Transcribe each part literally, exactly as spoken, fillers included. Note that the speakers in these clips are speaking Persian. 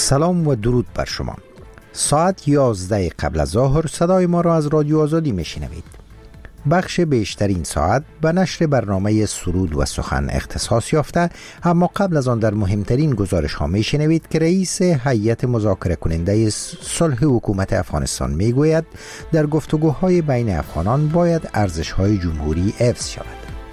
سلام و درود بر شما. ساعت یازده قبل از ظهر صدای ما را از رادیو آزادی میشنوید. بخش بیشترین ساعت به نشر برنامه سرود و سخن اختصاص یافته، اما قبل از آن در مهمترین گزارش ها میشنوید که رئیس هیئت مذاکره کننده صلح حکومت افغانستان میگوید در گفتگوهای بین افغانان باید ارزش های جمهوری حفظ شود.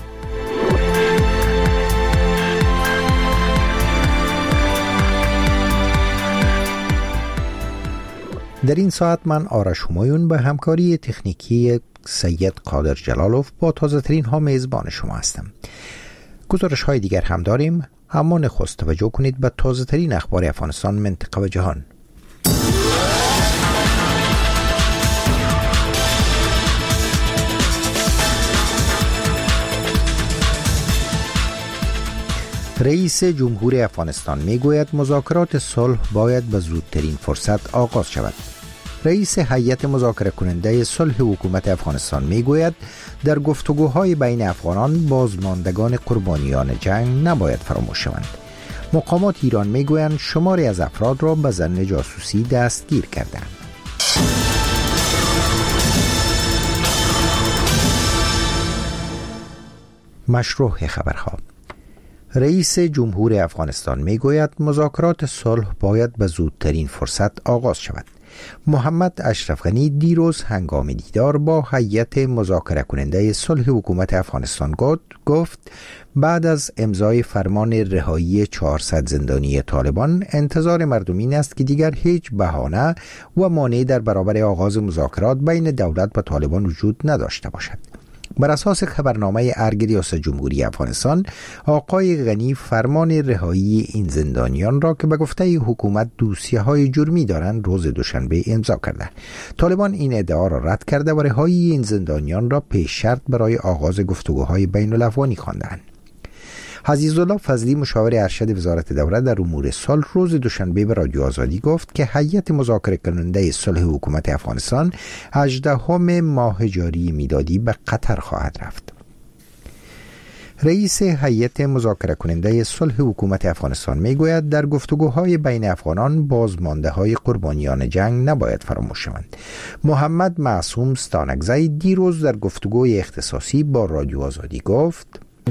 در این ساعت من آرش همایون به همکاری تکنیکی سید قادر جلالوف با تازه ترین ها میزبان شما هستم. گزارش های دیگر هم داریم، اما نخست توجه کنید به تازه ترین اخبار افغانستان، منطقه و جهان. رئیس جمهور افغانستان میگوید مذاکرات صلح باید به زودترین فرصت آغاز شود. رئیس هیئت مذاکره کننده صلح حکومت افغانستان میگوید در گفتگوهای بین افغانان بازماندگان قربانیان جنگ نباید فراموش شوند. مقامات ایران میگویند شماری از افراد را به ظن جاسوسی دستگیر کردند. مشروع خبرها. رئیس جمهور افغانستان میگوید مذاکرات صلح باید به زودترین فرصت آغاز شود. محمد اشرف غنی دیروز هنگام دیدار با هیئت مذاکره کننده صلح حکومت افغانستان گفت بعد از امضای فرمان رهایی چهارصد زندانی طالبان انتظار مردم این است که دیگر هیچ بهانه و مانعی در برابر آغاز مذاکرات بین دولت و طالبان وجود نداشته باشد. بر اساس خبرنامه ارگ ریاست جمهوری افغانستان، آقای غنی فرمان رهایی این زندانیان را که به گفته حکومت دوسیه‌های جرمی دارند روز دوشنبه امضا کرده. طالبان این ادعا را رد کرده و رهایی این زندانیان را پیش شرط برای آغاز گفتگوهای بین الافغانی خواندند. عزیزالله فضلی مشاور ارشد وزارت دولت در امور صلح روز دوشنبه به رادیو آزادی گفت که هیئت مذاکره کننده صلح حکومت افغانستان هجدهم ماه جاری میلادی به قطر خواهد رفت. رئیس هیئت مذاکره کننده صلح حکومت افغانستان میگوید در گفتگوهای بین افغانان بازمانده های قربانیان جنگ نباید فراموش شوند. محمد معصوم ستانکزی دیروز در گفتگوی اختصاصی با رادیو آزادی گفت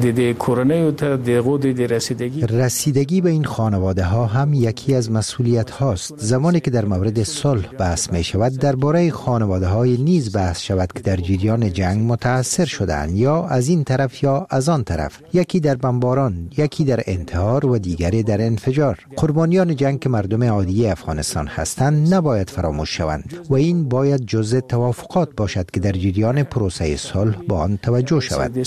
رسیدگی به این خانواده ها هم یکی از مسئولیت هاست. زمانی که در مورد صلح بحث می شود درباره خانواده های نیز بحث شود که در جریان جنگ متاثر شدند، یا از این طرف یا از آن طرف، یکی در بمباران، یکی در انتحار و دیگری در انفجار. قربانیان جنگ که مردم عادی افغانستان هستند نباید فراموش شوند و این باید جزء توافقات باشد که در جریان پروسه صلح با آن توجه شود.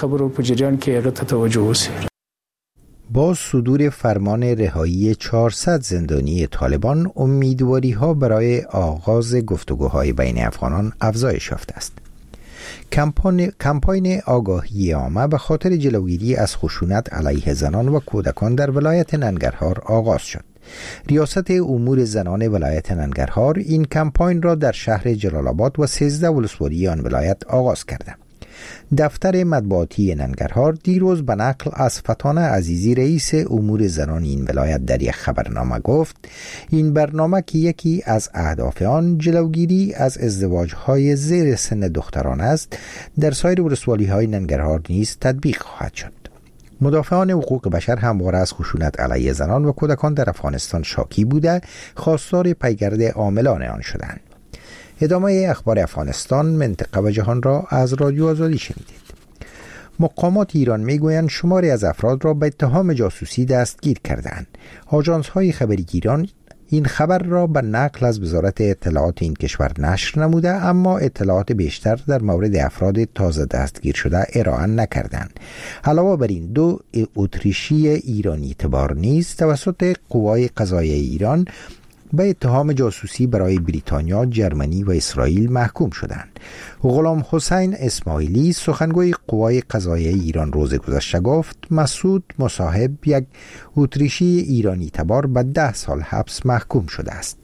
با صدور فرمان رهایی چهارصد زندانی طالبان امیدواری ها برای آغاز گفتگوهای بین افغانان افزایش یافته است. کمپاین کمپاین آگاهی عامه به خاطر جلوگیری از خشونت علیه زنان و کودکان در ولایت ننگرهار آغاز شد. ریاست امور زنان ولایت ننگرهار این کمپاین را در شهر جلال آباد و سیزده ولسوالی آن ولایت آغاز کرده. دفتر مطبوعاتی ننگرهار دیروز به نقل از فتانه عزیزی رئیس امور زنان این ولایت در یک خبرنامه گفت این برنامه که یکی از اهداف آن جلوگیری از ازدواج‌های زیر سن دختران است در سایر ولسوالی‌های ننگرهار نیز تطبیق خواهد شد. مدافعان حقوق بشر همواره از خشونت علیه زنان و کودکان در افغانستان شاکی بوده خواستار پیگرد عاملان آن شدند. ادامه اخبار افغانستان، منطقه و جهان را از رادیو آزادی شنیدید. مقامات ایران میگویند شماری از افراد را به اتهام جاسوسی دستگیر کردند. آژانس‌های خبری ایران این خبر را به نقل از وزارت اطلاعات این کشور نشر نموده، اما اطلاعات بیشتر در مورد افراد تازه دستگیر شده ارائه نکردند. علاوه بر این دو اتریشی ایرانی تبار نیز توسط قوای قضاییه ایران به اتهام جاسوسی برای بریتانیا، جرمنی و اسرائیل محکوم شدند. غلام حسین اسماعیلی سخنگوی قوای قضاییه ایران روز گذشته گفت مسعود مصاحب یک اتریشی ایرانی تبار به ده سال حبس محکوم شده است.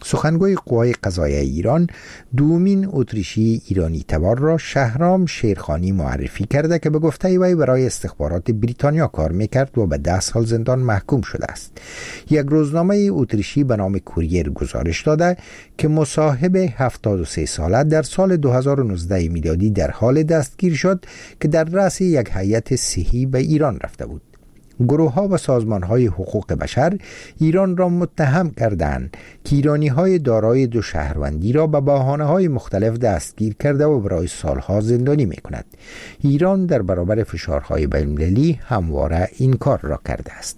سخنگوی قوای قضاییه ایران دومین اتریشی ایرانی تبار را شهرام شیرخانی معرفی کرده که به گفته وی برای استخبارات بریتانیا کار میکرد و به ده سال زندان محکوم شده است. یک روزنامه اتریشی به نام کوریر گزارش داده که مصاحب هفتاد و سه ساله در سال دو هزار و نوزده میلادی در حال دستگیر شد که در رأس یک هیئت صحی به ایران رفته بود. گروه‌ها و سازمان‌های حقوق بشر ایران را متهم کردند که ایرانی‌های دارای دو شهروندی را به بهانه‌های مختلف دستگیر کرده و برای سالها زندانی می‌کند. ایران در برابر فشارهای بین‌المللی همواره این کار را کرده است.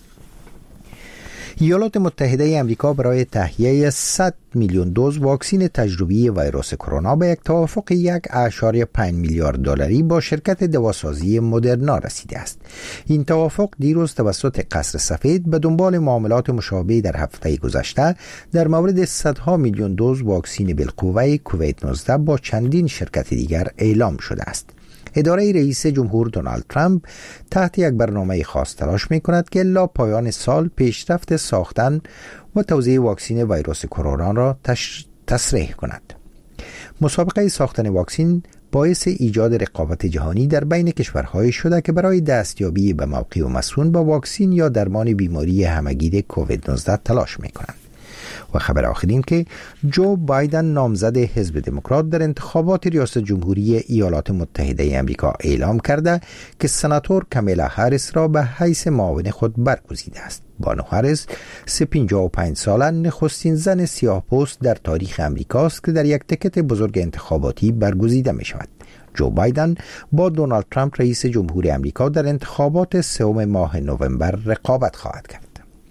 ایالات متحده آمریکا برای تهیه صد میلیون دوز واکسن تجربی ویروس کرونا به یک توافق یک و پنج دهم میلیارد دلاری با شرکت دواسازی مدرنا رسیده است. این توافق دیروز توسط قصر سفید به دنبال معاملات مشابه در هفته گذشته در مورد صدها میلیون دوز واکسن بالقوه کووید نوزده با چندین شرکت دیگر اعلام شده است. اداره رئیس جمهور دونالد ترامپ تحت یک برنامه خاص تلاش می کند که الی پایان سال پیشرفت ساختن و توزیع واکسن ویروس کرونا را تش... تصریح کند. مسابقه ساختن واکسن باعث ایجاد رقابت جهانی در بین کشورهای شده که برای دستیابی به موقع و مسئول با واکسن یا درمان بیماری همگیر کووید نوزده تلاش می کنند. و خبر آخرین که جو بایدن نامزد حزب دموکرات در انتخابات ریاست جمهوری ایالات متحده آمریکا اعلام کرده که سناتور کامیلا هریس را به حیث معاون خود برگزیده است. بانو هریس پنجاه و پنج ساله نخستین زن سیاه‌پوست در تاریخ آمریکاست که در یک تیکت بزرگ انتخاباتی برگزیده می شود. جو بایدن با دونالد ترامپ رئیس جمهور آمریکا در انتخابات سوم ماه نوامبر رقابت خواهد کرد.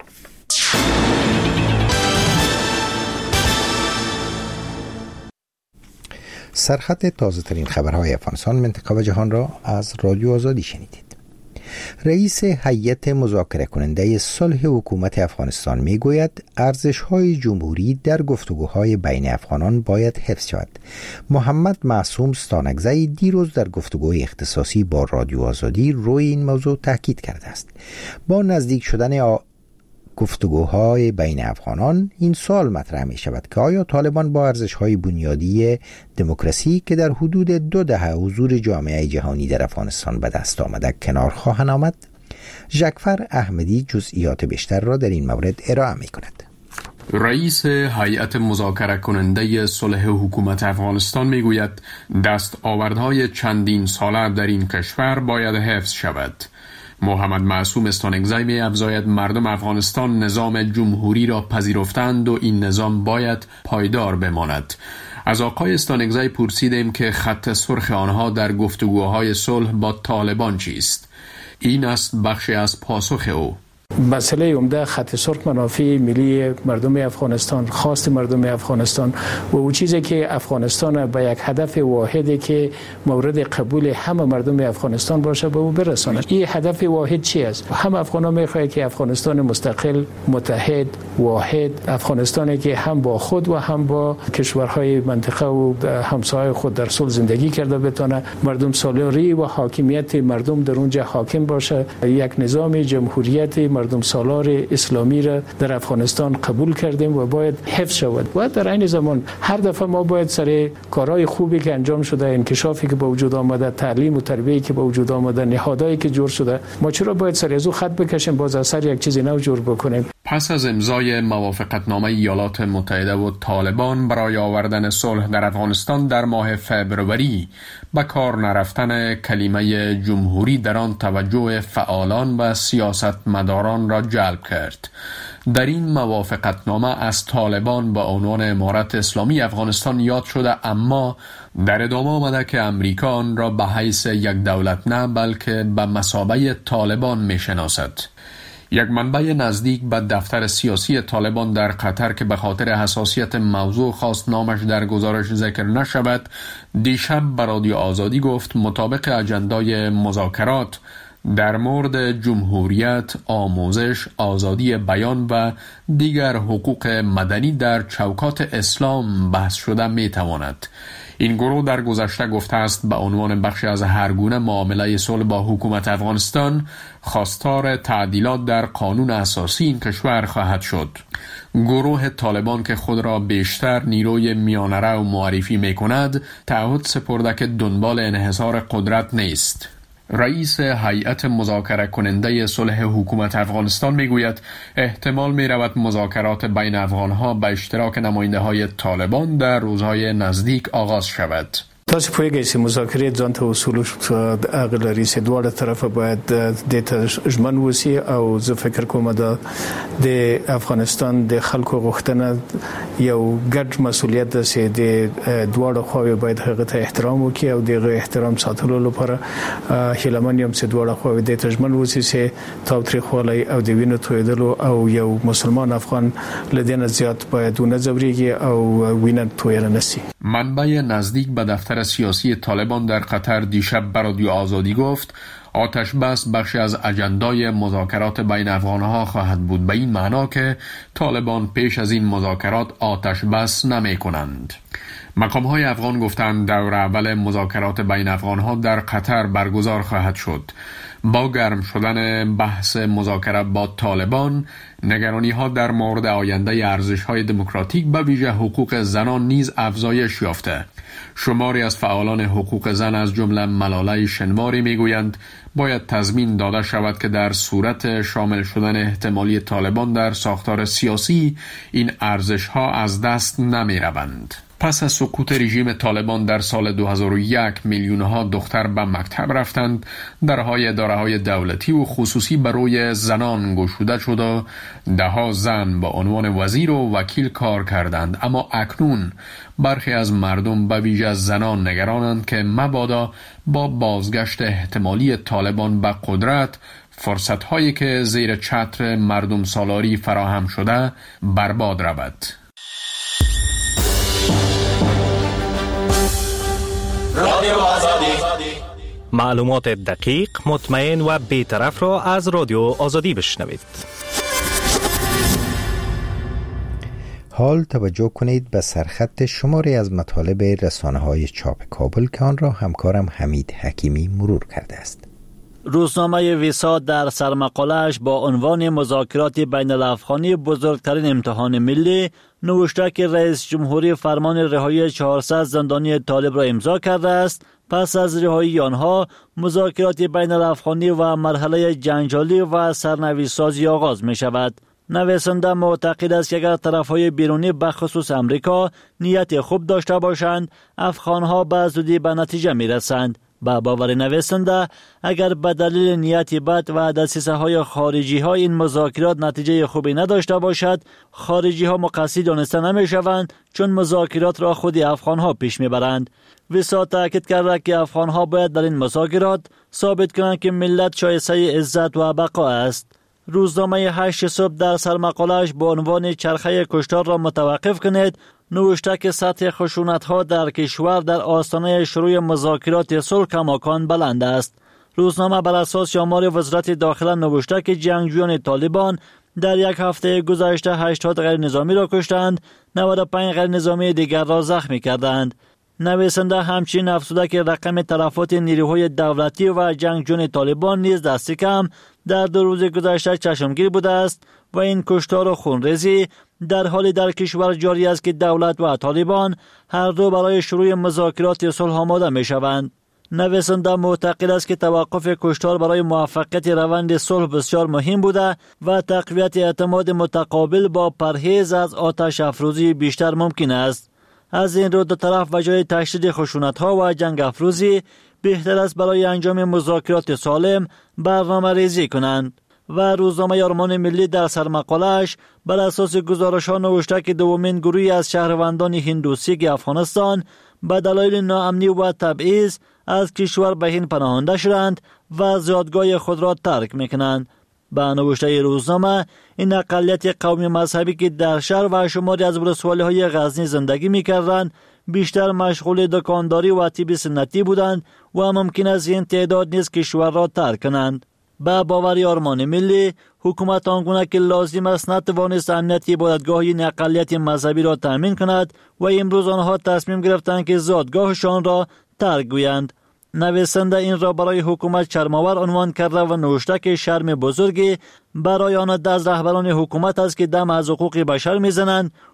سرخط تازه ترین خبرهای افغانستان، منطقه و جهان را از رادیو آزادی شنیدید. رئیس هیئت مذاکره کننده صلح حکومت افغانستان می گوید ارزش‌های جمهوری در گفتگوهای بین افغانان باید حفظ شود. محمد معصوم ستانکزی دیروز در گفتگوی اختصاصی با رادیو آزادی روی این موضوع تاکید کرده است. با نزدیک شدن آ... گفتگوهای بین افغانان این سوال مطرح می شود که آیا طالبان با ارزش‌های بنیادی دموکراسی که در حدود دو دهه حضور جامعه جهانی در افغانستان به دست آمده کنار خواهند آمد؟ ژکفر احمدی جزئیات بیشتر را در این مورد ارائه می کند. رئیس هیئت مذاکره کننده صلح حکومت افغانستان می گوید دستاوردهای چندین ساله در این کشور باید حفظ شود. محمد معصوم استانکزی می افزاید مردم افغانستان نظام جمهوری را پذیرفتند و این نظام باید پایدار بماند. از آقای استانکزی پرسیدیم که خط سرخ آنها در گفتگوهای صلح با طالبان چیست؟ این است بخشی از پاسخ او. مسئله عمده خط سرخ منافع ملی مردم افغانستان، خواست مردم افغانستان و اون چیزی که افغانستان به یک هدف واحدی که مورد قبول همه مردم افغانستان باشه به او برساند. این هدف واحد چی است؟ همه افغانان میخواهند که افغانستان مستقل، متحد، واحد، افغانستانی که هم با خود و هم با کشورهای منطقه و همسایه خود در صلح زندگی کرده بتونه، مردم سالاری و حاکمیت مردم در اونجا حاکم باشه. یک نظام جمهوریت مردم سالار اسلامی را در افغانستان قبول کردیم و باید حفظ شود. و در این زمان هر دفعه ما باید سر کارهای خوبی که انجام شده، انکشافی که به وجود آمده، تعلیم و تربیتی که به وجود آمده، نهادهایی که جور شده، ما چرا باید سر از او خط بکشیم باز از سر یک چیزی نو جور بکنیم؟ پس از امضای موافقتنامه ایالات متحده و طالبان برای آوردن صلح در افغانستان در ماه فبروری، به کار نرفتن کلمه جمهوری در آن توجه فعالان و سیاستمداران را جلب کرد. در این موافقتنامه از طالبان با عنوان امارت اسلامی افغانستان یاد شده، اما در ادامه آمده که امریکا آن را به حیث یک دولت نه بلکه به مثابه طالبان میشناسد. یک منبع نزدیک به دفتر سیاسی طالبان در قطر که به خاطر حساسیت موضوع خواست نامش در گزارش ذکر نشود، دیشب به رادیو آزادی گفت مطابق اجندای مذاکرات در مورد جمهوریت، آموزش، آزادی بیان و دیگر حقوق مدنی در چوکات اسلام بحث شده می تواند. این گروه در گذشته گفته است به عنوان بخشی از هر گونه معامله صلح با حکومت افغانستان خواستار تعدیلات در قانون اساسی این کشور خواهد شد. گروه طالبان که خود را بیشتر نیروی میانه رو معرفی می کند تعهد سپرده که دنبال انحصار قدرت نیست. رئیس هیئت مذاکره کننده صلح حکومت افغانستان میگوید احتمال می رود مذاکرات بین افغانها به اشتراک نماینده های طالبان در روزهای نزدیک آغاز شود. تاسو پوهیږئ چې مذاکرې ځان ته اصول هغه لري چې دواړه طرفه باید د ته ژمن وسی او زه فکر کوم دا د افغانستان د خلکو غوښتنه یو ګډ مسولیت ده چې د دواړو خواوې باید هغه ته احترام وکړي او دغه احترام ساتلو لپاره هیلمن یم چې دواړه خواوې د ته ژمن وسی چې تاوتریخوالی او د وینو تویدلو او یو مسلمان افغان لدینه زیات باید ونه ځوریږي او وینه تویل نشي. منبع نزدیک به دفتر سیاسی طالبان در قطر دیشب به رادیو آزادی گفت آتش بس بخشی از اجندای مذاکرات بین افغانها خواهد بود، به این معنا که طالبان پیش از این مذاکرات آتش بس نمی کنند. مقام های افغان گفتند دور اول مذاکرات بین افغانها در قطر برگزار خواهد شد. با گرم شدن بحث مذاکرات با طالبان، نگرانی ها در مورد آینده ارزش های دموکراتیک به ویژه حقوق زنان نیز افزایش یافته. شماری از فعالان حقوق زن از جمله ملاله شنواری میگویند باید تضمین داده شود که در صورت شامل شدن احتمالی طالبان در ساختار سیاسی این ارزش ها از دست نمی روند. پس از سقوط رژیم طالبان در سال دو هزار و یک میلیون ها دختر به مکتب رفتند، درهای اداره های دولتی و خصوصی برای زنان گشوده شد و ده ها زن با عنوان وزیر و وکیل کار کردند. اما اکنون برخی از مردم به ویژه از زنان نگرانند که مبادا با بازگشت احتمالی طالبان به قدرت فرصت هایی که زیر چتر مردم سالاری فراهم شده برباد رود. رادیو آزادی، معلومات دقیق، مطمئن و بی‌طرف را از رادیو آزادی بشنوید. حال توجه کنید به سرخط شماری از مطالب رسانه‌های چاپ کابل که آن را همکارم حمید حکیمی مرور کرده است. روزنامه ویسا در سرمقاله‌اش با عنوان مذاکرات بین الافغانی بزرگترین امتحان ملی نوشته که رئیس جمهوری فرمان رهایی چهارصد زندانی طالب را امضا کرده است. پس از رهایی آنها مذاکرات بین الافغانی و مرحله جنجالی و سرنوشت‌سازی آغاز می شود. نویسنده معتقد است که اگر طرف‌های بیرونی به خصوص امریکا نیت خوب داشته باشند، افغان‌ها به زودی به نتیجه می‌رسند. با باور نویسنده اگر به دلیل نیت بد و دسیسه های خارجی ها این مذاکرات نتیجه خوبی نداشته باشد، خارجی ها مقصر دانسته نمی شوند چون مذاکرات را خود افغان ها پیش می برند. ویسا تاکید کرده که افغان ها باید در این مذاکرات ثابت کنند که ملت شایسته عزت و بقا است. روزنامه هشت صبح در سرمقاله‌اش با عنوان چرخه کشتار را متوقف کنید نوشته که سطح خشونت‌ها در کشور در آستانه شروع مذاکرات صلح کماکان بلند است. روزنامه بر اساس آمار وزارت داخله نوشته که جنگجویان طالبان در یک هفته گذشته هشتاد غیر نظامی را کشتند، نود و پنج غیر نظامی دیگر را زخمی کردند. نویسنده همچنین افزوده که رقم تلفات نیروهای دولتی و جنگجویان طالبان نیز دست کم در دو روز گذشته چشمگیر بوده است و این کشتار و خونریزی در حالی در کشور جاری است که دولت و طالبان هر دو برای شروع مذاکرات صلح آماده می شوند. نویسنده معتقد است که توقف کشتار برای موفقیت روند صلح بسیار مهم بوده و تقویت اعتماد متقابل با پرهیز از آتش افروزی بیشتر ممکن است. از این رو دو طرف و جای تشدید خشونت‌ها و جنگ افروزی بهتر است برای انجام مذاکرات سالم برنامه ریزی کنند. و روزنامه آرمان ملی در سرمقاله‌اش بر اساس گزارش‌ها نوشته که دومین گروهی از شهروندان هندوسیک افغانستان به دلایل ناامنی و تبعیض از کشور به هند پناهنده شدند و زادگاه خود را ترک می‌کنند. به نوشته روزنامه، این اقلیت قومی مذهبی که در شهر و شماری از ولسوالی‌های غزنی زندگی می‌کردند بیشتر مشغول دکانداری و طب سنتی بودند و ممکن است این تعداد نیز کشور را ترک کنند. به باور آرمان ملی، حکومت آنگونه که لازم است نتوانست امنیت عبادتگاه این اقلیت مذهبی را تامین کند و امروز آنها تصمیم گرفتند که زادگاهشان را ترک گویند. نویسنده این را برای حکومت شرم‌آور عنوان کرده و نوشته که شرم بزرگی برای آن از رهبران حکومت است که دم از حقوق بشر میزنند